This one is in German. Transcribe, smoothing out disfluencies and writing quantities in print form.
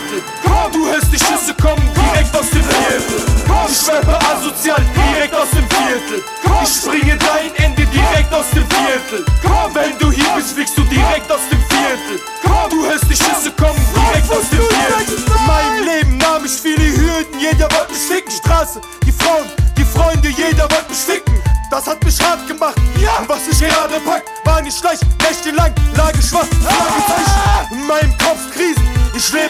Viertel. Du hörst die Schüsse kommen direkt aus dem Viertel. Ich rappe asozial direkt aus dem Viertel. Ich springe dein Ende direkt aus dem Viertel. Wenn du hier bist, fliegst du direkt aus dem Viertel. Du hörst die Schüsse kommen direkt aus dem Viertel. In meinem Leben nahm ich viele Hürden, jeder wollte mich ficken. Straße, die Frauen, die Freunde, jeder wollte mich ficken. Das hat mich hart gemacht, und was ich gerade pack, war nicht leicht. Nächtelang lag ich schwach, Fragezeichen in meinem Kopf Krisen. Ich lebe